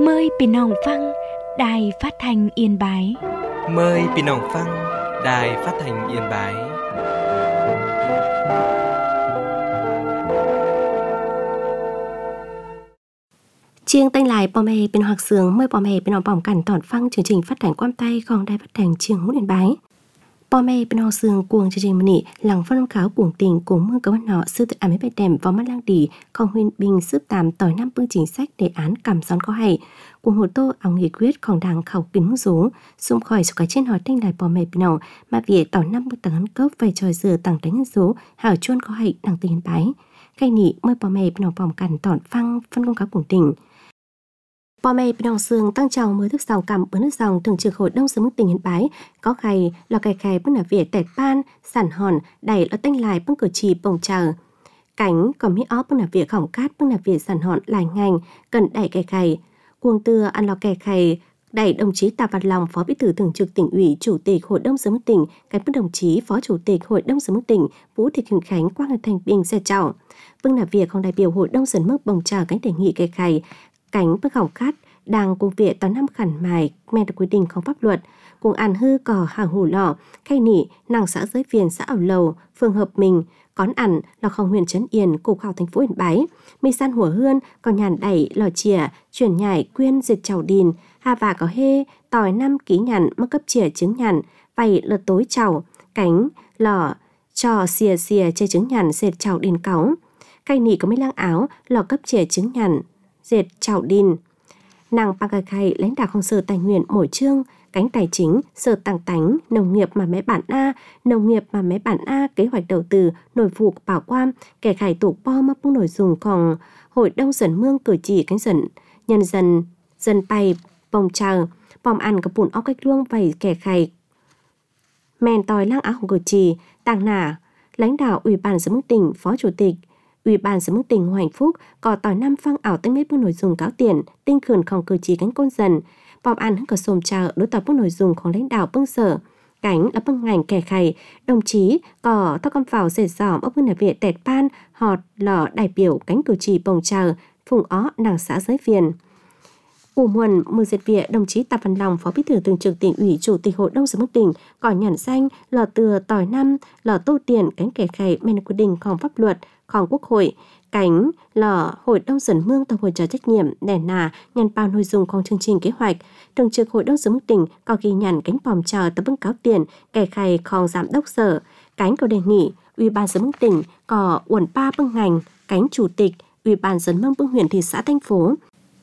Mờiพี่น้องฟังđài phát thanh Yên Bái. Mời พี่น้องฟัง Đài Phát thanh Yên Bái. Chiêng tanh lại bò mè bên hoặc sướng mời bò mè bên họ bỏng cảnh tỏn phăng chương trình phát thanh quan tay còn đài phát thanh chiêng hút Yên Bái. Bò mè bên họ sướng cuồng chương trình mನಿ lằng phân kháo cuồng tình cùng mưa cấu nọ sư tự ám bạch đèm vào mắt lang đỉ không huyên bình sức tàm tỏi năm bưng chính sách đề án cầm xón có hay cùng hồ tô áo nghị quyếtของđảng khẩu kính mức rú xung khỏi số cái trên hỏi tanh lại bò mè bên họ mà vì tỏi năm bưng tầng cốc về tròi dừa tầng đánh rú hảo chuôn có hay đằng từ Yên Bái cây nị mời bò mè bên họ bỏng cảnh tỏn phăng phân công kháo cuồng tình. Bò mè bên Hồng Sương tăng trào mới thức dòng cầm bữa nước dòng thường trực hội đông sớm mức tỉnh Yên Bái có khay lò cày khay bưng là việt tẹt ban sản hòn đẩy lò tanh lại bưng cử trì bồng chờ cánh còn mỹ óp bưng là việt khổng cát bưng là việt sản hòn lại ngành cần đẩy cày khay cuồng tưa ăn lò cày khay đẩy đồng chí Tạ Văn Long phó bí thư thường trực tỉnh ủy chủ tịch hội đông sớm mức tỉnh cánh bưng đồng chí phó chủ tịch hội đông sớm mức tỉnh Vũ Thị Kim Khánh Quang Ngân Thành Bình xe trọng bưng là việt không đại biểu hội đông sớm mức bồng chờ cánh đề nghị cày khay cánh bức khổng khát đang cùng viện tòa năm khẩn mài men được quy định không pháp luật cùng ăn hư cỏ hàng hủ lọ khay nỉ nàng xã giới viên xã ảo lầu phường hợp mình cón ẩn là không huyện trấn Yên cục khảo thành phố Yên Bái mi san hủa hươn còn nhàn đẩy lò chìa chuyển nhảy quyên diệt chầu đìn hà và có hê tỏi năm ký nhàn mắc cấp chìa trứng nhàn vầy lợt tối chầu cánh lò trò xìa chơi trứng nhàn diệt chầu đìn cáu khay nỉ có mấy lang áo lò cấp chìa trứng nhàn diệt chầu đìn nàng pa cài khay lãnh đạo không sở tài nguyên mỗi chương cánh tài chính sở tăng tánh nông nghiệp mà mé bản A nông nghiệp mà mé bản A kế hoạch đầu tư nội vụ bảo quan kẻ khải tổ po mắc bung nội dung còn hội đông dần mương cử chỉ cánh dần nhân dân bay bồng chờ bom ăn có bùn óc cách luông vầy kẻ khải mèn tòi lang áoของcử chỉ tàng nả lãnh đạo ủy ban giám đốc tỉnh phó chủ tịch Ủy ban giám đốc tỉnh Hồ Hạnh Phúc có tỏi năm phăng ảo tinh mết bức nội dung cáo tiền, tinh khẩn không cử chỉ cánh côn dần, bom ăn hứng có xôm chờ đối tỏi bức nội dungของlãnh đạo bưng sở, cánh là bưng ngành kẻ khày, đồng chí có thao công vào dệt dỏm ốc bưng là viện tẹt ban, họt lò đại biểu cánh cử chỉ bồng chờ, phùng ó nàng xã giới viên. Cụ muôn mưa diệt viện đồng chí Tạ Văn Long phó bí thư thường trực tỉnh ủy chủ tịch hội đông giám đốc tỉnh có nhận danh lò từa tỏi năm lò tô tiền cánh kẻ khày men quy địnhของpháp luậtของquốc hội cánh lò hội đông dần mương tàu hội trợ trách nhiệm đẻ nà nhận bao nội dungของchương trình kế hoạch thường trực hội đông giám đốc tỉnh có ghi nhận cánh bòm chờ tập bưng cáo tiền kẻ khàyของgiám đốc sở cánh có đề nghị ủy ban giám đốc tỉnh có uẩn ba bưng ngành cánh chủ tịch ủy ban dân mương bưng huyện thị xã thành phố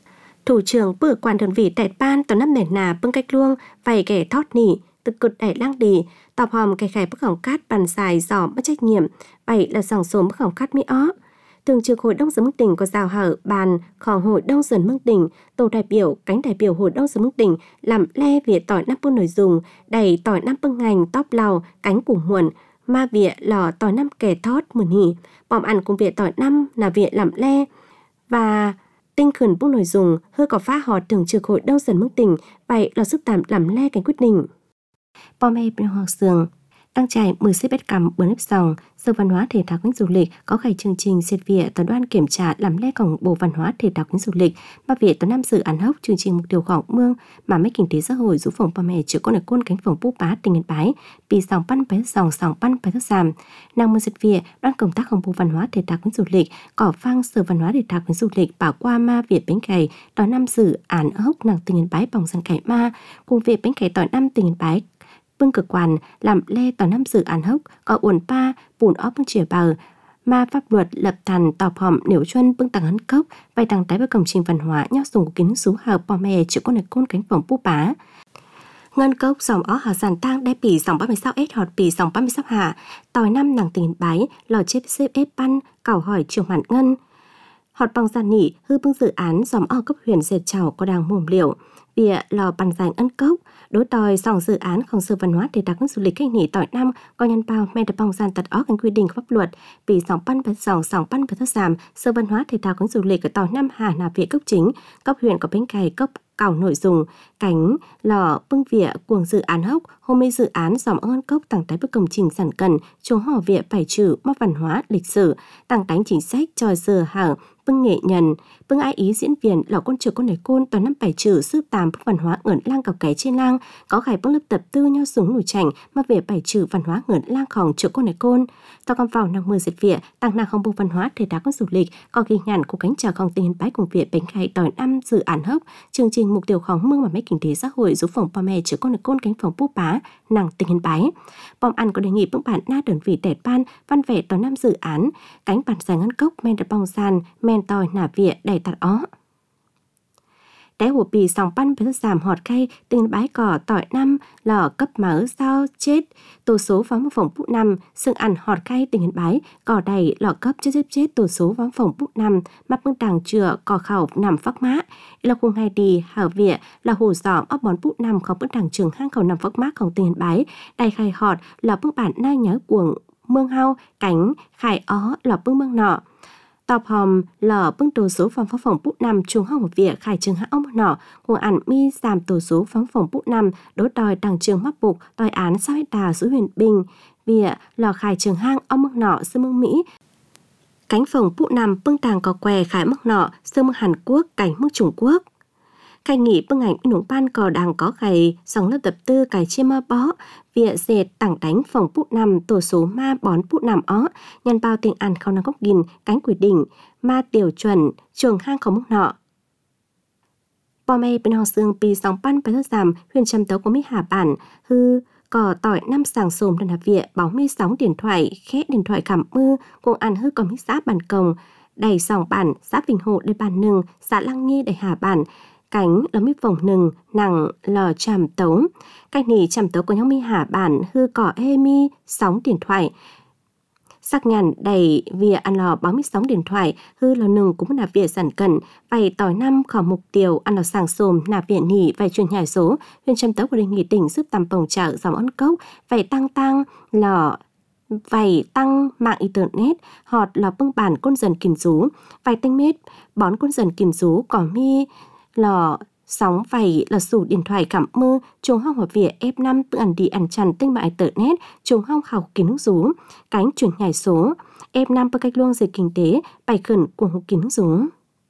thủ trưởng bữa quản đơn vị tẹt ban tàu năm đẻ nà bưng cách luông vầy kẻ thót nỉ từ cực đẩy lang đỉ tọp hòm kẻ khải bức hỏng cát bàn dài dò mất trách nhiệm vậy là dòng số bức hỏng cát mỹ ó thường trực hội đông giám đốc tỉnh có giao hở bànของhội đông dần mương tỉnh tổ đại biểu cánh đại biểu hội đông giám đốc tỉnh làm le việc tỏi năm bưng nội dung đẩy tỏi năm bưng ngành tóc lào cánh củ muộn ma việc lò tỏi năm kẻ thót mượn hỉ bòm ăn cùng việc tỏi năm là việc làm le và tinh khẩn bức nội dung hơi có phá họt thường trực hội đông dần mương tỉnh vậy là sức tạm làm le cánh quyết định. Bò mè bên Hoàng Sương đăng trải 10 xếp bét cầm bữa nếp dòng Sở Văn hóa Thể thao Quyến Du lịch có khởi chương trình xét viện toàn đoàn kiểm tra làm le cổng Bộ Văn hóa Thể thao Quyến Du lịch ba việc toàn năm dự án hốc chương trình mục tiêu gọng mương mà mấy kinh tế xã hội giúp phòng bò mè chữa con ở côn cánh phòng bú bá tỉnh Yên Bái bị sòng pan bé sòng pan bé thức giảm nàng mưa xét viện đoàn công tácของBộ Văn hóa Thể thao Quyến Du lịch cỏ phang Sở Văn hóa Thể thao Quyến Du lịch bảo qua ma Việt bánh cày toàn năm dự án hốc nàng tỉnh Yên Bái bỏng dần cày ma cùng việc bánh cày toàn năm tỉnh Yên Bái bưng cực quan làm lê toàn năm dự án hốc có uẩn pa bùn óp bưng chìa bờ ma pháp luật lập thành tọp hòm nếu chuân bưng tăng hấn cốc vay tăng tái với công trình văn hóa nhau dùng của kính số hợp bò mè chịu con này côn cánh phòng bú bá ngân cốc dòng ó hà giàn tang đe pỉ dòng 36S họt pỉ dòng 36 hạ tỏi năm nàng tỉnh Yên Bái lò chếp xếp ép pan cảo hỏi trường hoàn ngân họt bằng giàn nỉ hư bưng dự án dòng ó cấp huyện dệt chảo có đang mồm liệu vì lò bàn giành ân cốc đối tòi dòng dự ánของSở Văn hóa Thể thao Du lịch cách nỉ tỏi năm có nhân bao men được bong gian tật ó cánh quy định pháp luật vì sòng pan bật sòng pan bật thất giảm Sở Văn hóa Thể thao Du lịch ở tỏi năm hà là viện cấp chính cấp huyện có bánh cày cấp cảo nội dung cánh lò bưng vỉa cuồng dự án hốc hôm nay dự án dòng ơn cốc tăng tái bức công trình sản cần chỗ hò vỉa phải trừ mắc văn hóa lịch sử tăng tánh chính sách cho giờ hàng bưng nghệ nhân Vương ai ý diễn viên lò côn trừ côn này côn toàn năm bảy trừ sư tàm bức văn hóa ngẩn lang cọc cái trên lang có khải bức lớp tập tư nhau súng nổi chảnh mà về bảy trừ văn hóa ngẩn lang khòng trừ côn này côn tao còn vào năng mưa diệt viện tăng năng không bộ văn hóa thể thao con du lịch có ghi nhận của cánh chào không tình bái cùng viện bánh khai đòi năm dự án hấp chương trình mục tiêu khóng mương mà mấy kinh tế xã hội giúp phòng pa mẹ trừ côn này côn cánh phòng bút bá năng tình hình bái bom ăn có đề nghị bức bản na đơn vị tẹt ban văn vẻ tòa năm dự án cánh bản dài ngân cốc men đặt bong sàn men tòi nả viện đầy tạt ó té hồ bì sòng pan với giảm họt cây tình bái cỏ tỏi năm lò cấp mở sao chết tổ số phóng một phòng bút năm sừng ăn họt cây tình bái cỏ đầy lò cấp chết tổ số phóng phòng bút năm mắt bưng tàng chừa cỏ khẩu nằm phắc mã là khung hai đi hảo viện là hồ giỏ ấp bón bút năm không bưng tàng trường hang khẩu nằm phắc mã không tình bái đầy khai họt là bưng bản nai nhớ cuồng mương hao cánh khai ó là bưng mương nọ tọp hòm lò bưng tổ số phóng phòng bút năm chuồng hông một việc khai trường hạ ông nọ cùng ảnh mi giảm tổ số phóng phòng bút năm đối đòi đằng trường mắc buộc đòi án sao hết đà giữa huyền bình việc lò khai trường hang ông mương nọ sư mương Mỹ cánh phòng bút năm bưng tàng có què khai mương nọ sư mương Hàn Quốc cảnh mương Trung Quốc khai nghỉ bưng ảnh nũng ban cò đang có gầy dòng lớp tập tư cài chia mơ bó việc dệt tảng đánh phòng bút năm tổ số ma bón bút năm ó nhân bao tình ăn không năng gốc gìn cánh quỷ đỉnh ma tiểu chuẩn trường hang không mức nọ bò mê bên hò xương pi sóng pan phải giảm huyền trầm tấu của mỹ hà bản hư cỏ tỏi năm sàng sồm đơn hạp viện báo mi sóng điện thoại khét điện thoại cảm mưa cùng ăn hư có mỹ xã bản cồng đầy sòng bản xã Bình Hộ đầy bản nừng xã Lăng Nghi đầy hà bản cánh là mi vòng nừng nặng lò chàm tấu cách nỉ chàm tấu của nhóm mi hà bản hư cỏ ê mi sóng điện thoại sắc nhàn đầy vỉa ăn lò báo mi sóng điện thoại hư lò nừng cũng là vỉa sản cận vầy tỏi năm khỏi mục tiêu ăn lò sàng sồm là vỉa nỉ vầy truyền nhải số huyền châm tấu của đề nghị tỉnh giúp tầm bồng trợ dòng ấn cốc vầy tăng lò vầy tăng mạng internet họt lò bưng bản côn dần kìm rú vầy tinh mết bón côn dần kìm rú cỏ mi lò sóng vầy là sủ điện thoại cảm mơ chuồng hong hợp vỉa F5 tự ẩn đi ẩn chằn tinh mạng tờ nét chuồng hong khảo kiến nước rú cánh chuyển nhảy số F5 bơ cách luông dịch kinh tế bài khẩn cuồng hữu kiến nước rú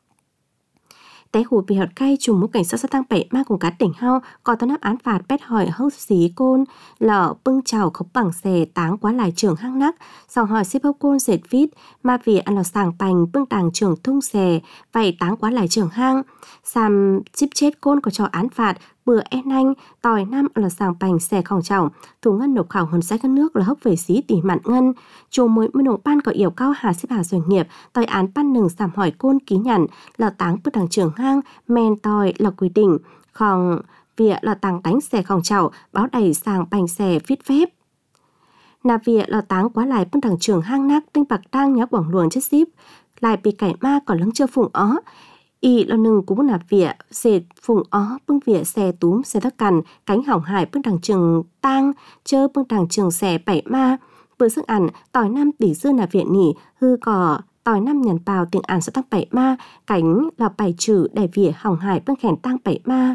té hồ bị họt cay trùng mũ cảnh sát tăng bảy ma cùng cá tỉnh hao có tao áp án phạt pét hỏi hốc xí côn lọ bưng chào khóc bằng xè táng quá lại trường hang nắc sau hỏi xếp hốc côn dệt vít ma vì ăn lò sàng bành bưng tàng trường thung xè vậy táng quá lại trường hang xàm chip chết côn có cho án phạt bữa en anh tỏi năm là sàng bành xè khòng trọng thủ ngân nộp khảo hồn sách nước là hốc về xí tỉ mạn ngân chùa mới nộp ban có yêu cao hà xếp hà doanh nghiệp tỏi án ban nừng sàm hỏi côn ký nhận là táng bưng tàng trường hang men tỏi là quy định khòng vỉa là tàng đánh xè khòng chảo báo đầy sàng bành xè viết phép nà vỉa là táng quá lại bưng tàng trường hang nắc tinh bạc đang nhá quảng luồng chất ship lại bị cải ma còn lưng chưa phụng ó y là nừng cũng nạp vỉa dệt phụng ó bưng vỉa xe túm xe thắc cằn cánh hỏng hải bưng tàng trường tang chơ bưng tàng trường xẻ bảy ma bữa sức ăn tỏi năm tỷ dư nạp vỉa nỉ hư cỏ tỏi năm nhằn bào tiếng ăn sẽ tăng bảy ma cánh là bảy trừ để vỉa hỏng hải bưng khèn tăng bảy ma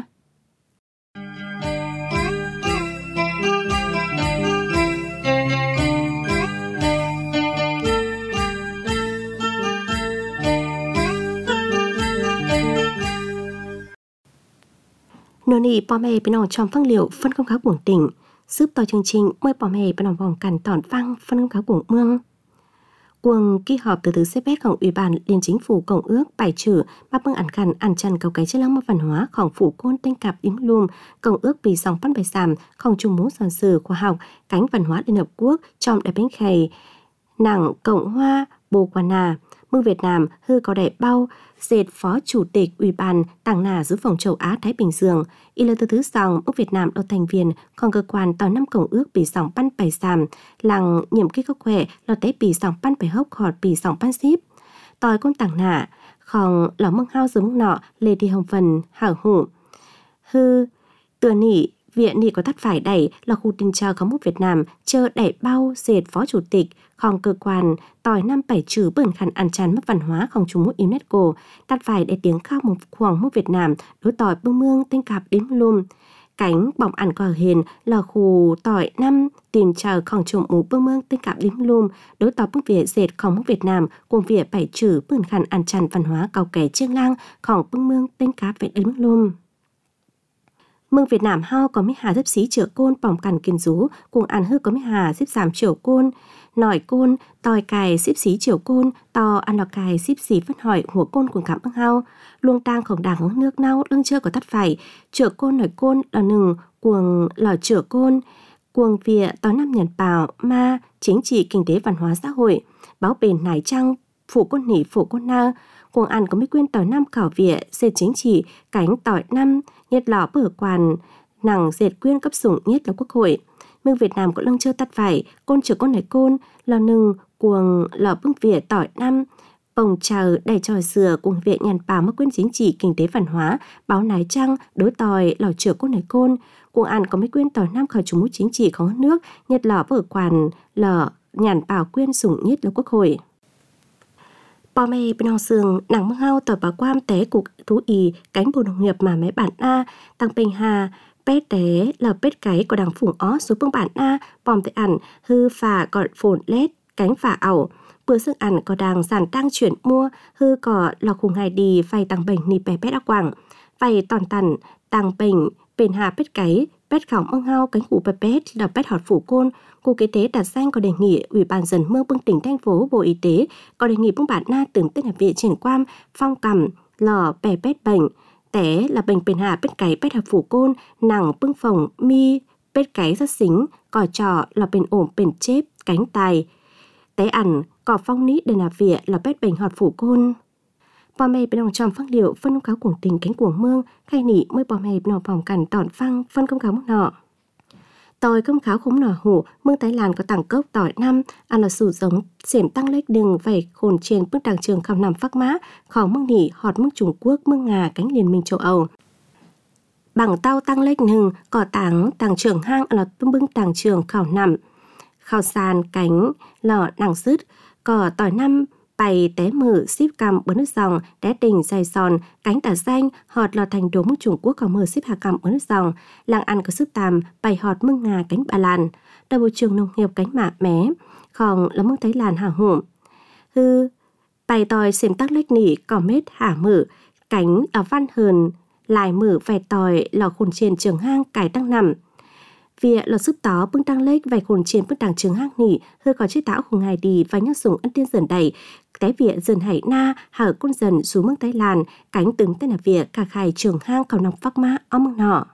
nô nì bò mè bên nòng trong phăng liệu phân công khá cuồng tỉnh giúp tòa chương trình mời bò mè bên nòng vòng cản tỏn phăng phân công khá cuồng mương cuồng kỳ họp từ xếp bétของủy ban liên chính phủ cộng ước bài trừ mà bưng ăn khăn ăn chăn cầu cái chất lăng văn hóaของphủ côn tên cặp đính lùm cộng ước bị sòng bắt bài sàmของtrung mũ sản sử khoa học cánh văn hóa liên hợp quốc trong đại bến khầy nặng cộng hoa bồ quan nà mương Việt Nam hư có đại bao dệt phó chủ tịch ủy ban tàng nà giữ phòng châu Á Thái Bình Dương y là từ thứ sòng mương Việt Nam ở thành viên còn cơ quan tàu năm cộng ước bị sòng pan bài sàm làng nhiệm kích có khỏe là tế bị sòng pan bài hốc họt bị sòng pan ship tòi con tàng nà còn lò mương hao dưới mương nọ lê đi hồng phần hảo hủ hư tựa nỉ viện nỉ có thắt phải đẩy là khu tình chờ có một Việt Nam chờ đẩy bao dệt phó chủ tịch còn cơ quan tỏi năm bảy trừ bẩn khăn ăn chán mất văn hóaของTrung Quốc UNESCO đặt phải để tiếng khao một khoảng một Việt Nam đối tỏi bưng mương tên cặp đến lùm cánh bỏng ăn cò hiền là khu tỏi năm tiền chờ khổng trùng mũ bưng mương tên cạp đếm lùm đối tỏ bức Việt dệt khổng Việt Nam cùng Việt bảy trừ bươn khăn ăn chăn văn hóa cao kẻ chiêng lang khổng bưng mương tên cạp về đếm lùm. Mương Việt Nam hao có mấy hà xếp xí chữa côn bỏng cằn kiên rú cùng ăn hư có mấy hà xếp giảm chữa côn nỏi côn tòi cài xếp xí chữa côn to ăn lò cài xếp xí phân hỏi hùa côn cùng cảm ưng hao luông tang khổng đảng hướng nước nau lưng chơi có tắt phải chữa côn nỏi côn là nừng cuồng lò chữa côn cuồng vịa tối năm nhận bảo ma chính trị kinh tế văn hóa xã hội báo bền nải trăng phủ côn nỉ phủ côn na cuồng ăn có mấy quyên tỏi năm khảo vịa dệt chính trị cánh tỏi năm nhiệt lò bở quan nằng dệt quyên cấp sủng nhất là quốc hội. Mương Việt Nam có lưng chưa tắt phải côn chữa côn này côn lò nừng cuồng lò bưng vỉa tỏi năm bồng chờ đầy tròi dừa cùng viện nhàn bảo mất quyên chính trị kinh tế văn hóa báo nái trăng đối tỏi lò chữa côn này côn cuồng ăn có mấy quyên tỏi năm khởi chủ mũ chính trị có nước nhiệt lò bở quan lò nhàn bảo quyên sủng nhất là quốc hội. Bò mê bên hò sườn nắng mưa hao tỏi bà quam té cục thú y cánh bộ nông nghiệp mà mấy bản A tăng bình hà pét té là pét cái có đằng phủng ó số phương bản A bòm tới ẩn hư phà còn phồn lét cánh phà ảo bữa sức ẩn có đằng sản tăng chuyển mua hư có lò khung hai đi vay tăng bình nì bè pét áo quảng vay toàn tần tăng bình bền hà pét cái pét khảo mương hao cánh cụ bè pét là pét họt phủ côn. Cục Y tế đặt danh có đề nghị Ủy ban dân mương bưng tỉnh thành phố Bộ Y tế có đề nghị bưng bản na tưởng tên là viện triển quan phong cầm lò bè pét bệnh té là bệnh bền hà pét cái pét hợp phủ côn nằng bưng phồng mi pét cái rất xính cỏ trò là bền ổn bền chép cánh tài té ẩn cỏ phong nít đây là viện là pét bệnh họt phủ côn. Bò mê bên đồng tròm phăng liệu phân công cáo cuồng tình cánh cuồng mương khai nỉ mới bò mê bên đồng phòng cẩn tỏn phăng phân công cáo mức nọ. Tỏi công kháo khống nỏ hủ, mương Thái Lan có tảng cốc tỏi năm, ăn là sủ giống, xiểm tăng lếch đường vẩy khổn trên bước đảng trường khảo nằm phác mã, khó mương nỉ, họt mương Trung Quốc, mương Nga, cánh liên minh châu Âu. Bằng tao tăng lếch nừng, cỏ tảng trường hang là bưng tảng trường khảo nằm, khảo sàn cánh, lò nặng sứt, cỏ tỏi năm, bày té mở xíp cầm bớn nước dòng té tình dày sòn cánh tả xanh họt lò thành đồ mương Trung Quốc có mở xíp hà cầm bớn nước dòng làng ăn có sức tàm bày họt mương Nga cánh Ba Lan đầu bộ trường nông nghiệp cánh mạ mé khòng là mương Thái Lan hà hổm hư bày tỏi xiêm tắc lách nỉ cỏ mết hả mở cánh ở văn hờn lại mở vẹt tỏi lò khổn trên trường hang cải tăng nằm vì lò sức tó bưng tăng lếch vài khổn trên bưng đảng trường hang nỉ hơi có chiếc táo khung ngày đi và nhắc dùng ân tiên dần đầy té vịa dần hải na hở con dần xuống mương Thái Lan cánh tướng tên là vịa cả khai trường hang cầu nòng phác mã ở mương nọ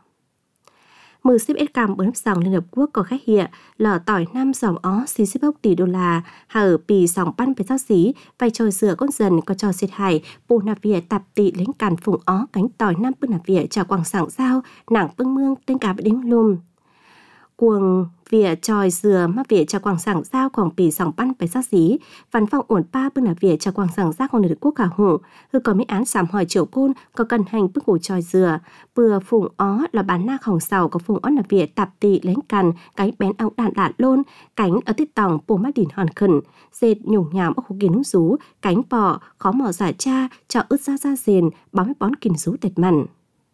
mưa xếp ít cam bớn dòng Liên Hợp Quốc có khách hiện lò tỏi năm dòng ó xí xếp bốc tỷ đô la hở pì dòng pan về giáo xí vài tròi dừa con dần có trò xịt hải bù nạp vịa tạp tị lính càn phùng ó cánh tỏi năm bưng nạp vịa trà quảng sảng giao nảng bưng mương tên cá đếm lùm cuồng vỉa tròi dừa mà vỉa trà quảng sảng giao khoảng pì dòng pan về giáo xí văn phòng ổn pa bưng nạp vỉa trà quảng sảng giao còn được quốc cả hủ hư có mấy án sảm hỏi triệu côn có cần hành bưng củ tròi dừa bừa phùng ó là bán na khổng sầu có phùng ó nạp vỉa tạp tị lính càn cái bén ong đạn đạn lôn cánh ở tít tòng bồ mắt đỉn hòn khẩn dệt nhủng nhảm ở khu kiến nung rú cánh bò khó mỏ giả cha cho ướt ra rền bám mấy bón kìm rú tệt mặn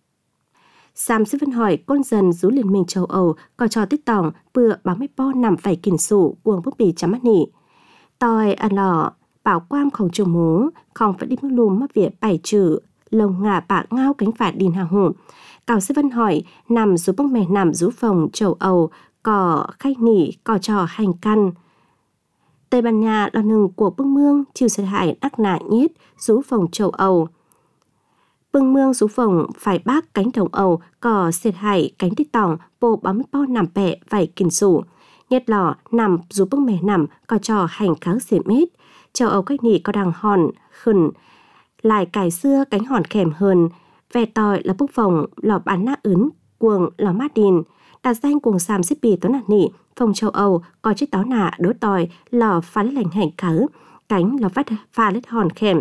Sam sẽ phân hỏi con dần rú Liên minh châu Âu có cho tít tòng bừa báo mấy po nằm phải kìm sủ buông bức bì chấm mắt nỉ tòi ăn lò bảo quam không trùng mố không phải đi mưa lùm mắc vỉa bảy trừ lồng ngả bạ ngao cánh phải đìn hà hủ cào sẽ phân hỏi nằm rú bức mè nằm rú phòng châu Âu cỏ khay nỉ cỏ trò hành căn Tây Ban Nha là nừng của bưng mương chịu thiệt hại đắc nạ nhết rú phòng châu Âu bưng mương rú phòng phải bác cánh đồng Âu cỏ thiệt hại cánh tít tòng bộ bám po nằm bẹ vảy kìm sủ nhiệt lò nằm rú bưng mè nằm cỏ trò hành kháng xỉm mít châu Âu cách nỉ có đằng hòn khẩn lại cải xưa cánh hòn khèm hơn ve tỏi là bức phòng lò bán nát ướn cuồng lò mát đìn đặt danh cuồng Sam xếp bì tốn nạt nỉ phòng châu Âu có chiếc tó nạ đối tỏi lò phá lết lành hành khớ cánh lò vắt pha lết hòn khèm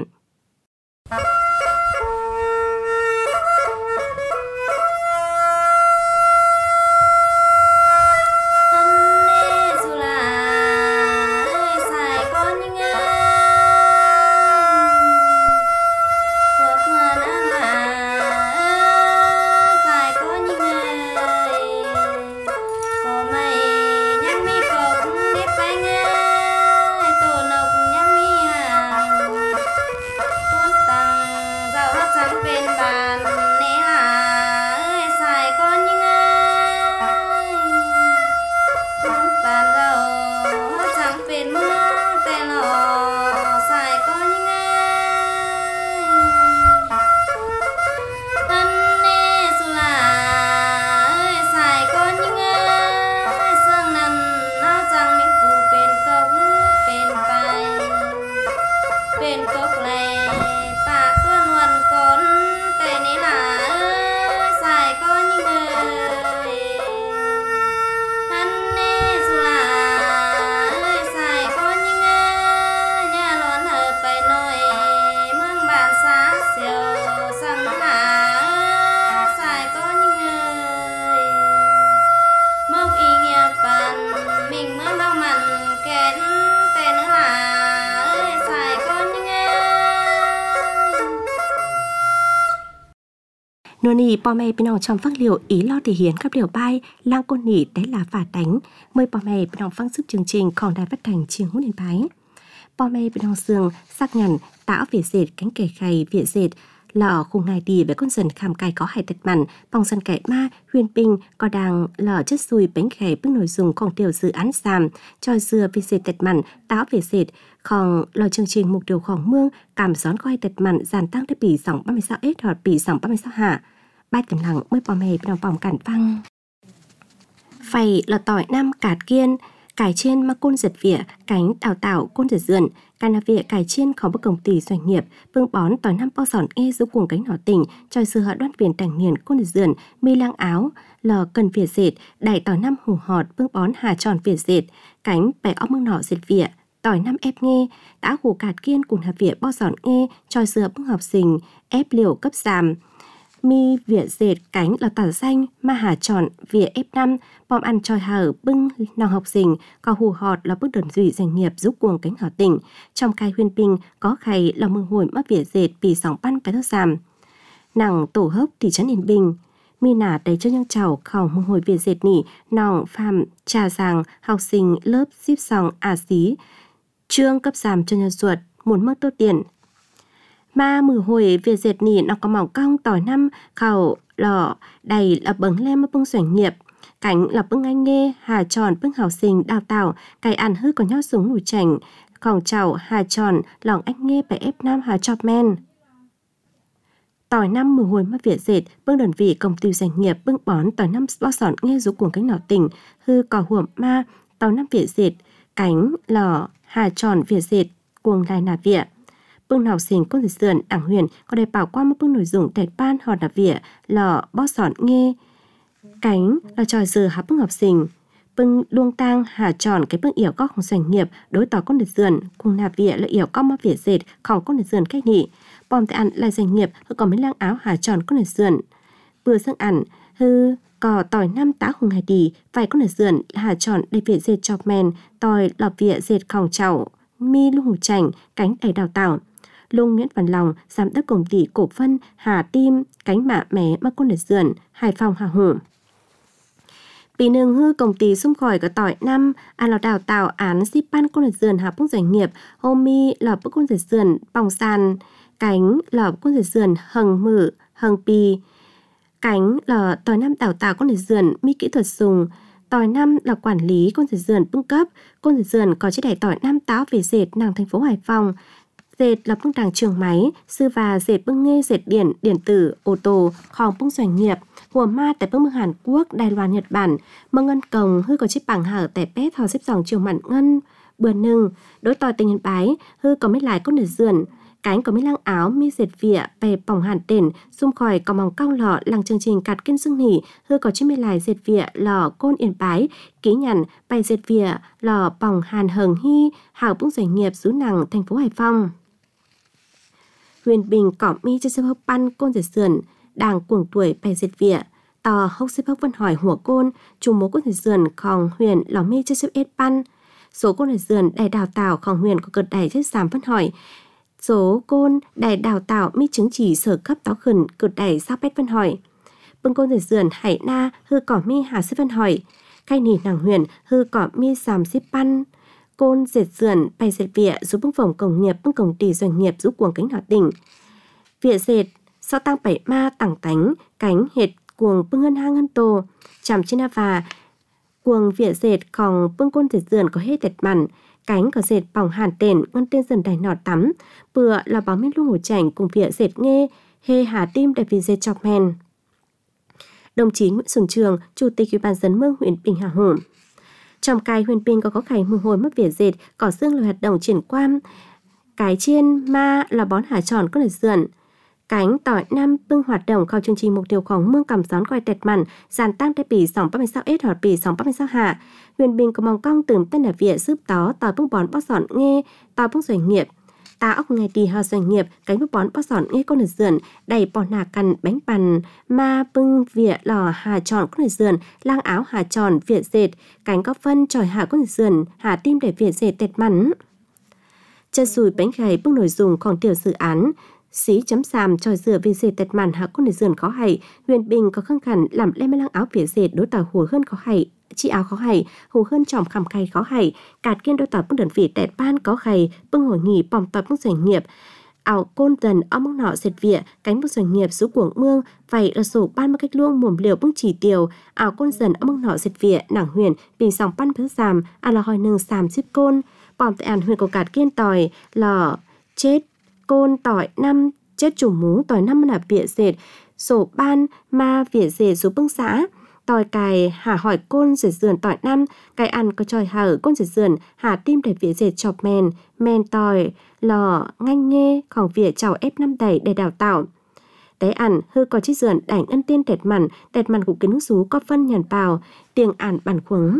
Nô nì bò mẹ bên ông trong phát liệu ý lo thể hiện các điều bay lang côn nỉ đấy là phả đánh. Mời bò mẹ bên ông phăng sức chương trình còn đài phát thành chiêng hút đến bái. Bò mẹ bên ông xương xác nhận táo về dệt cánh kẻ khay về dệt lọ khung ngày đi với con dần khám cài có hai tật mặn bong sân kẻ ma huyền bình có đang lọ chất xùi bánh khẻ bước nội dungของtiểu dự án giảm cho dừa về dệt tật mặn táo về dệtของlọ chương trình mục tiêuของmương cảm gión có hai tật mặn giảm tăng tới bị 36 s hoặc bị 36 hạ ba tầm lặng mới bò mẹ bên vòng cản văng phải là tỏi năm cạt kiên cải trên mà côn giật vỉa cánh tảo côn giật dườn cài là vỉa cải trên khó bất công ty doanh nghiệp bưng bón tỏi năm bao sòn e giúp cuồng cánh nỏ tỉnh cho sư họ đoán viền tàng niên côn giật dườn mi lang áo lò cần vỉa dệt đẩy tỏi năm hủ họt bưng bón hà tròn vỉa dệt cánh bẻ óc mương nỏ dệt vỉa tỏi năm ép nghe đã hủ cạt kiên cùng hà vỉa bao sòn nghe cho sư bưng học sinh ép liều cấp giảm mi vỉa dệt cánh là tỏi xanh ma hà tròn vỉa F5 bom ăn tròi hở bưng nào học sinh có hù họt là bước đơn vị doanh nghiệp giúp cuồng cánh hở tỉnh trong khai huyền bình có khay là mừng hồi mất vỉa dệt vì sòng pan phải thốt giảm nàng tổ hốc thị trấn Yên Bình mi nả đầy cho những chào khảo mừng hồi vỉa dệt nỉ nòng phàm trà giàng học sinh lớp ship sòng xí trương cấp giảm cho nhân ruột muốn mất tốt tiền mà mười hồi việc dệt nỉ nó có mỏng cong tỏi năm khẩu lọ đầy là bứng lem bưng doanh nghiệp cánh là bưng anh nghe hà tròn bưng học sinh đào tạo cái ăn hư có nhót súng nổi chảnh khổng chảo hà tròn lòng anh nghe bài F5 hà chọc men tỏi năm mười hồi mất việc dệt bưng đơn vị công ty doanh nghiệp bưng bón tỏi năm bao sòn nghe rú cuồng cánh nọ tỉnh hư cò huộm ma tỏi năm việc dệt cánh lọ hà tròn việc dệt cuồng đài nà vỉa bưng học sinh con dần đảng huyền có đề bảo qua một bưng nội dung đẹp ban họ là vỉa lọ bó sòn nghe cánh là trò giờ hấp bưng học sinh bưng luông tang hà tròn cái bưng yểu cóของdoanh nghiệp đối tỏ con dần cùng là vỉa là yểu có mà vỉa dệtของcon dần cách nhị bom tại ăn là doanh nghiệp hư có mấy lang áo hà tròn con dần vừa sang ăn hư có tỏi năm tá hùng ngày đi vài con dần hà tròn để vỉa dệt chọc men tỏi lọ vỉa dệt khổng chảo mi lu hủ chảnh cánh đầy đào tạo Lung Nguyễn Văn Lòng, giám đốc công ty cổ phân Hà Tim, cánh mạ mé mà con dườn, Hải Phòng Hà Hủ. Bị nương hư công ty xung khỏi có tỏi năm, ăn lò đào tạo án ship ban con dườn hà bông doanh nghiệp, hôm mi lò bức con dườn bòng sàn, cánh lò con dườn hằng mử, hằng pi, cánh lò tỏi năm đào tạo con dườn mi kỹ thuật dùng, tỏi năm là quản lý con dườn bưng cấp, con dườn có chế đẩy tỏi năm táo về dệt nàng thành phố Hải Phòng. Dệt là bưng đảng trường máy, sư và dệt bưng nghe dệt điện tử, ô tô, khòng bưng doanh nghiệp, hùa ma tại bưng Hàn Quốc, Đài Loan, Nhật Bản, mơ ngân cồng hư có chiếc bằng hở tại pét họ xếp dòng trường mặn ngân, bừa nưng, đối tỏi tình hình bái, hư có mấy lại con dườn, cánh có mấy lang áo, mi dệt vỉa, bè bỏng hàn tên, xung khỏi có mỏng cao lọ, làng chương trình cạt kiên dương nỉ, hư có chiếc mấy lại dệt vỉa, lọ côn yên bái, ký nhằn, bày dệt vỉa, lọ bỏng hàn hờn hy, hảo bưng doanh nghiệp xứ nàng thành phố Hải Phòng. Huyền Bình cỏ mi cho xếp hốc pan côn dệt sườn, đàng cuồng tuổi bày dệt vỉa, tò hốc xếp hốc văn hỏi hùa côn, chùm mố côn dệt sườn khòng huyền lò mi cho xếp ết pan. Số côn dệt sườn đầy đào tạo khòng huyền có cợt đầy chết giảm văn hỏi. Số côn đầy đào tạo mi chứng chỉ sở cấp táo khẩn cợt đầy sao bét văn hỏi. Bưng côn dệt sườn hải na hư cỏ mi hà xếp văn hỏi. Cây nỉ nàng huyền hư cỏ mi giảm xếp pan. Côn dệt sườn bày dệt vỉa giúp bưng phòng công nghiệp bưng công ty doanh nghiệp giúp cuồng cánh hỏa tỉnh. Vỉa dệt sau tăng bảy ma tảng tánh cánh hệt cuồng bưng ngân hang ngân tô chằm trên và cuồng vỉa dệt còn bưng côn dệt sườn có hết dệt mặn cánh có dệt bỏng hàn tên ngân tên dần đài nọ tắm bừa là báo miết luôn hổ chảnh cùng vỉa dệt nghe hê hà tim để vỉa dệt chọc men. Đồng chí Nguyễn Xuân Trường, Chủ tịch Ủy ban nhân dân Mương huyện Bình Hà Hủ. Trong cái huyền bình có khải mùa hồi mất vỉa dệt, có xương là hoạt động triển quan. Cái chiên ma là bón hà tròn con dườn. Cánh tỏi năm bưng hoạt động khảo chương trình mục tiêuของmương cảm gión quay tẹt mặn, dàn tăng tại bì 236S hoặc bì 236 hạ. Huyền bình có mong cong từng tên là vỉa giúp tỏi bưng bón bó sòn nghe, tỏi bưng doanh nghiệp. Ta ốc ngày đi hào doanh nghiệp, cánh bưng bón bó sòn nghe con dườn, đầy bò nà cằn bánh bàn, ma bưng vỉa lò hà tròn con dườn, lang áo hà tròn vỉa dệt, cánh có phân tròi hạ con dườn, hà tim để vỉa dệt tẹt mặn. Chân sùi bánh gầy bưng nội dungของtiểu dự án xí chấm sàm tròi dừa về dệt tẹt màn hạ con để dườn khó hay huyền bình có khăng khẳng làm lem lăng áo phía dệt đối tờ hùa hơn khó hay chi áo khó hay hù hơn tròm khăm khay khó hay cạt kiên đối tờ bưng đơn vị tẹt ban có hay bưng hồi nghỉ bòm tờ bưng doanh nghiệp ảo côn dần áo mông nọ dệt vỉa cánh bưng doanh nghiệp xuống cuồng mương vậy ở sổ ban một cách luông mồm liều bưng chỉ tiều ảo côn dần áo mông nọ dệt vỉa nàng huyền bình sòng pan phứ sàm là hỏi nương sàm ship côn bòm tại an huyền của cạt kiên tỏi lò chết côn tỏi năm chết chủ mú tỏi năm là vỉa dệt sổ ban ma vỉa dệt số bưng xã tỏi cài hà hỏi côn dệt dườn tỏi năm cài ăn có tròi hở côn dệt dườn hà tim để vỉa dệt chọc men tỏi lò nganh nghêของvỉa chào ép năm đẩy để đào tạo té ăn hư có chiếc dườn đảnh ân tiên tẹt mặn của kiến nước xú có phân nhàn bào tiếng ản bản khuống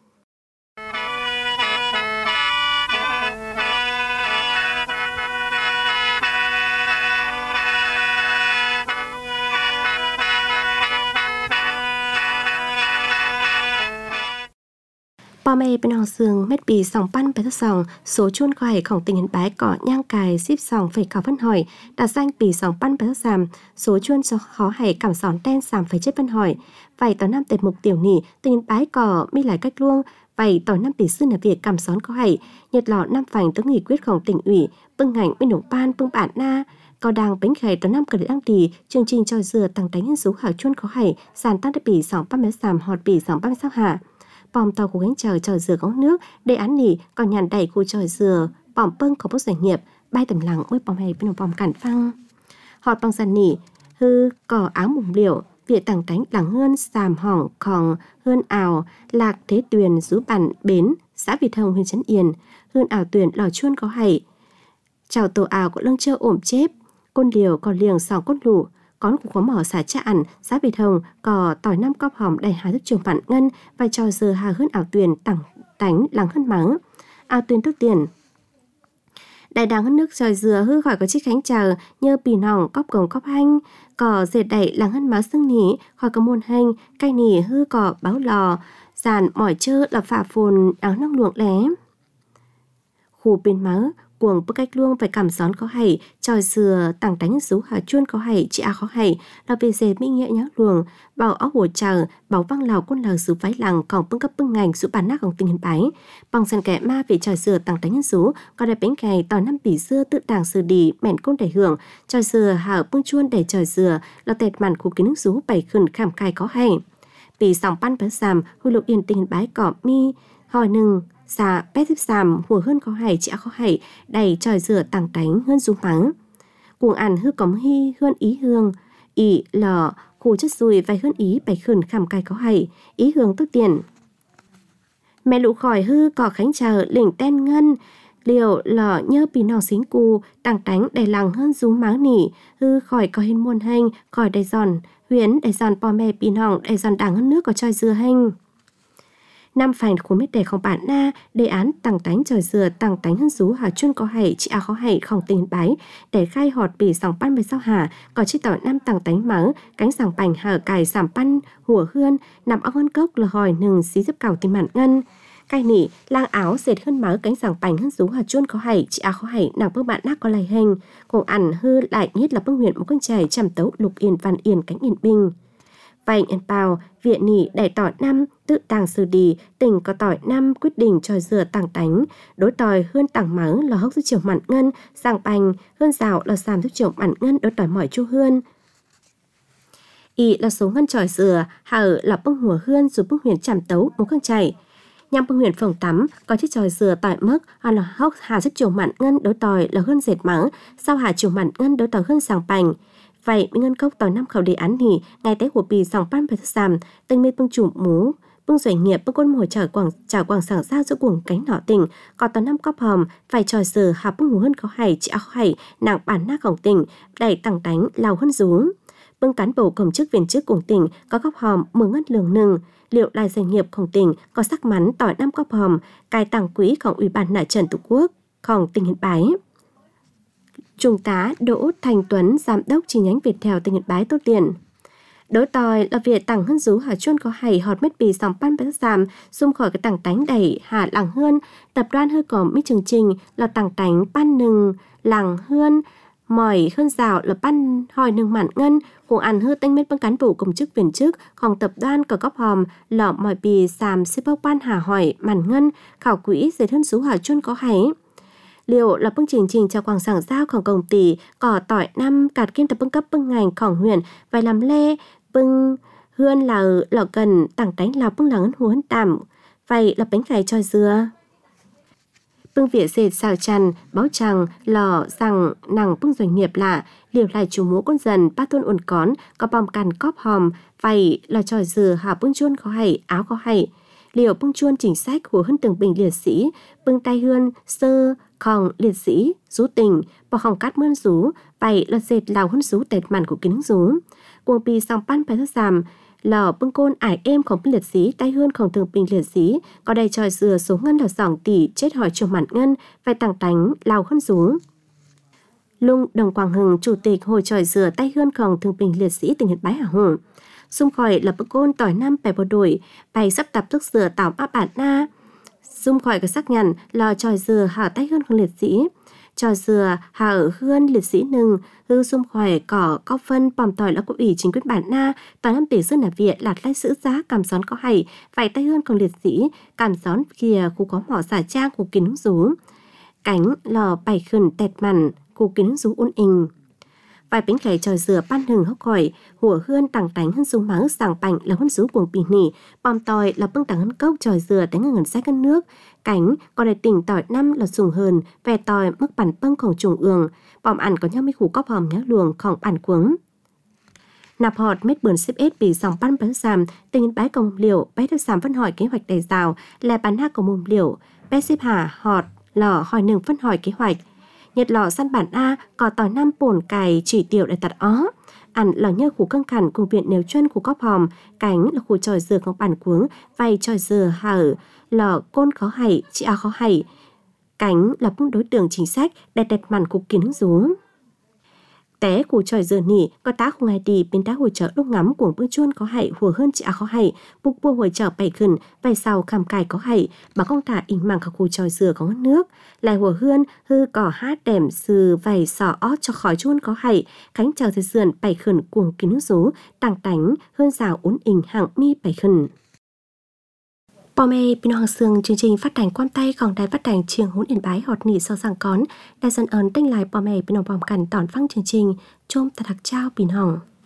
Bò mê bên hòn sương mét bì sòng pan bé sòng số chuôn khoaiของtình hình bái cỏ nhang cài ship sòng phải khảo phân hỏi đặt danh bì sòng pan bé sàm số chuôn cho khó hay cảm sòn đen sàm phải chết phân hỏi vậy tỏ năm tệp mục tiểu nỉ tình hình bái cỏ mi lại cách luông vậy tỏ năm bì sư là việc cảm són có hay nhật lọ năm phành tới nghị quyếtของtỉnh ủy bưng ngành bên đồng pan bưng bản na có đang bánh khải tỏ năm cần đăng đi chương trình trò dừa tăng đánh nhân số khảo chuôn có hay sàn tăng bì sòng pan bé sàm họt bì sòng pan sắc hạ bòm tàu của gánh tròi dừa có nước để án nỉ còn nhàn đẩy của tròi dừa bòm pưng của bốc doanh nghiệp bay tầm lặng mới bòm hay bên bòm cản phăng họt bằng sàn nỉ hư cỏ áo mùng liều việc tàng đánh lẳng hơn sàm hỏng còn hơn ảo lạc thế tuyền rú bản bến xã Việt Hồng huyện Trấn Yên hơn ảo tuyền lò chuôn có hay chào tổ ảo của lưng trơ ổm chép côn liều còn liềng sòng cốt lũ con của có mỏ xả cha ẩn xã Việt Hồng có tỏi năm cọp hòm đầy hà thức trường bản ngân và trò giờ hà hơn ảo tuyền tặng tánh lắng hơn mắng ảo tuyền tức tiền đại đáng hơn nước tròi dừa hư khỏi có chiếc khánh chờ nhơ pì nòng cọp cổng cọp hanh có dệt đẩy lắng hơn máu xương nỉ khỏi có môn hanh cay nỉ hư có báo lò giàn mỏi chơ là phả phồn áo nóc luồng lé khu bên máu cuồng bức cách luông phải cảm gión có hay tròi dừa tặng đánh rú hà chuôn có hay chị khó hay là về dề mỹ nghĩa nhá luồng bảo óc hồ chờ bảo văng lào quân lào rú váy làng còn bưng cấp bưng ngành rú bản nátของtình hình bái bằng sàn kẻ ma về tròi dừa tặng đánh rú có đẹp bánh cày tỏi năm bỉ dưa tự đảng xử đi mẹn côn để hưởng tròi dừa hà bưng chuôn để tròi dừa là tẹt màn khu kiến nước rú bảy khẩn khảm cài có hay vì sòng pan bắn sàm hôi lục yên tình hình bái cỏ mi hỏi nừng xà pet tiếp sàm hùa hơn có hay chị có hay đầy tròi dừa tàng đánh hơn rú mắng cuồng ăn hư cống hy hơn ý hương ý lò khu chất dùi vài hơn ý bảy khẩn khảm cài có hay ý hương tức tiền mẹ lũ khỏi hư cỏ khánh chờ lỉnh ten ngân liều lò nhơ pì nò xính cu tàng đánh đầy lằng hơn rú mắng nỉ hư khỏi có hình muôn hành khỏi đầy giòn huyến đầy giòn bò mẹ pì nòng đầy giòn đắng hơn nước có tròi dừa hành năm phành khối mét đềของbản na đề án tặng đánh tròi dừa tặng đánh hơn rú hà chuôn có hay chị khó hay không tình bái để khai họt bì sòng pan về sau hà có chiếc tỏi năm tặng đánh mắng cánh sòng bành hở cài sàm pan hùa hươn nằm óc hơn cốc là hỏi nừng xí dấp cào tìm mặn ngân cay nỉ lang áo dệt hơn máu cánh sòng bành hơn rú hà chuôn có hay chị khó hay nàng bước bạn nát có lầy hình cùng ăn hư lại nhất là bưng huyện một con chài chằm tấu lục yên văn yên cánh yên binh vành yên bào viện nỉ đại tỏi năm tự tàng xử đi tỉnh có tỏi năm quyết định tròi dừa tàng đánh đối tỏi hơn tàng mắng là hốc giúp chiều mặn ngân sàng bành hơn rào là sàm giúp chiều mặn ngân đối tỏi mỏi chu hươn y là số ngân tròi dừa hở là bưng hùa hươn rồi bưng huyền chằm tấu một con chảy nhằm bưng huyền phòng tắm có chiếc tròi dừa tỏi mất hoặc là hốc hà giúp chiều mặn ngân đối tỏi là hơn dệt mắng sau hà chiều mặn ngân đối tỏi hơn sàng bành vậy ngân cốc tỏi năm khẩu đề án nỉ ngày tế của bì sòng pan bật sàm tinh mê bưng chủ mú bưng doanh nghiệp bưng quân mồi chảo quảng sảng giao giữa cuồng cánh nọ tỉnh còn tỏi năm cốc hòm phải tròi dừa hà bưng hù hơn có hay chị áo hay nàng bản nátของtỉnh đẩy tặng đánh lao hơn rú bưng cán bộ công chức viên chức cùng tỉnh có cốc hòm mừng ngất lường nừng liệu lại doanh nghiệpของtỉnh có sắc mắn tỏi năm cốc hòm cài tặng quỹของủy ban mặt trận tổ quốcของtỉnh Yên Bái. Trung tá Đỗ Thành Tuấn, giám đốc chi nhánh Viettel tỉnh Yên Bái tốt tiền. Đối tòi là việc tặng hơn rú hà chuôn có hay họt mét bì sòng pan bế giảm xung khỏi cái tặng đánh đẩy hà làng hơn tập đoàn hơi có mấy chương trình là tặng đánh pan nừng làng hơn mỏi hơn rào là ban hỏi nâng mạn ngân cùng ăn hư tanh mết băng cán bộ công chức viên chứcของtập đoàn cờ góc hòm lọ mỏi bì sàm xếp bóc ban hà hỏi mạn ngân khảo quỹ dệt hơn số hà chôn có hay liệu là bưng trình cho quảng sản giaoของcông ty cỏ tỏi năm cạt kiên tập bưng cấp bưng ngànhของhuyện vài làm lê bưng hươn là lọ cần tảng đánh lọ bưng lắng huấn tạm vậy là bánh khải cho dưa bưng vỉa dệt xào chăn báo chằng lò rằng nàng bưng doanh nghiệp lạ liều lại chủ múa con dần ba tôn ổn cón có bom cằn cóp hòm vậy là tròi dừa hà bưng chuôn có hay áo có hay liều bưng chuôn chính sách của hơn từng bình liệt sĩ bưng tay hươn sơ khòng liệt sĩ rú tình bỏ hòng cát mơn rú vậy là dệt lào hơn rú tẹt màn của kính rú cuồng pi song pan phải thất giảm lò bưng côn ải êmของliệt sĩ tay hơnของthường bình liệt sĩ có đây tròi dừa số ngân là 2 tỷ chết hỏi trường mạn ngân phải tặng tánh lào hơn rú Lung Đồng Quảng Hưng chủ tịch hội tròi dừa tay hơnของthường bình liệt sĩ tỉnh Nhật Bái Hà Hùng xung khỏi là bưng côn tỏi năm bè bộ đội bày sắp tập thức dừa tảo áp bản na xung khỏi cái xác nhận là tròi dừa hạ tay hơnของliệt sĩ tròi dừa hạ ở hơn liệt sĩ nừng hư xung khỏi cỏ có phân bòm tỏi là của ủy chính quyền bản na tỏi năm tỷ dân ở Việt lạt lai sữ giá cảm xón có hay phải tay hơnของliệt sĩ cảm xón kia khu có mỏ xả trang của kính rú cánh lò bày khẩn tẹt mặn của kính rú ôn inh vài bánh khải tròi dừa ban hừng hốc khỏi hùa hươn tặng tánh hơn súng mắng sàng bảnh là hơn rú cuồng bì nỉ bòm tỏi là bưng tặng hơn cốc tròi dừa đánh ngần sách hơn nước cánh còn để tỉnh tỏi năm là sùng hờn về tỏi mức bản bưngของtrùng ương bòm ăn có nhau mấy khủ cóp hòm nhá luồngของbản cuống nạp họt mết bươn xếp ết bị dòng ban bán giảm tình bái công liều bé thấp giảm phân hỏi kế hoạch đầy rào là bán hạ của mồm liều bé xếp hà họt lò hỏi nừng phân hỏi kế hoạch Nhật lọ săn bản A có tỏi năm bổn cài chỉ tiểu để tạt ó ăn lò nhơ khủ căng khẳng cùng viện nếu chân của cóp hòm cánh là khủ tròi dừaของbản cuống vay tròi dừa hở lò côn khó hay chị a khó hay cánh là bưng đối tượng chính sách đẹp màn cục kiến rú té của tròi dừa nỉ có tá không ai đi bên tá hồi trợ lúc ngắm của bưng chuôn có hay hùa hơn chị a khó hay bục bua hồi trợ bảy khẩn vay sau khăm cài có hay bà không thả in màng cả khu tròi dừa có ngất nước lại hùa hươn hư cỏ hát đẻm sừ vầy sỏ ót cho khỏi chuôn có hay cánh chào thời sườn bảy khẩn cuồng kiến rú tàng tánh hơn rào uốn ình hàng mi bảy khẩn Bò mê bên hoàng sương chương trình phát hành quan tayของđài phát hành trường Hún Yên Bái họt nỉ sau rằng cón đài dân ấn tinh lại bò mê bên hoàng bòm cằn tỏn phăng chương trình chôm tà đặc trao bình hỏng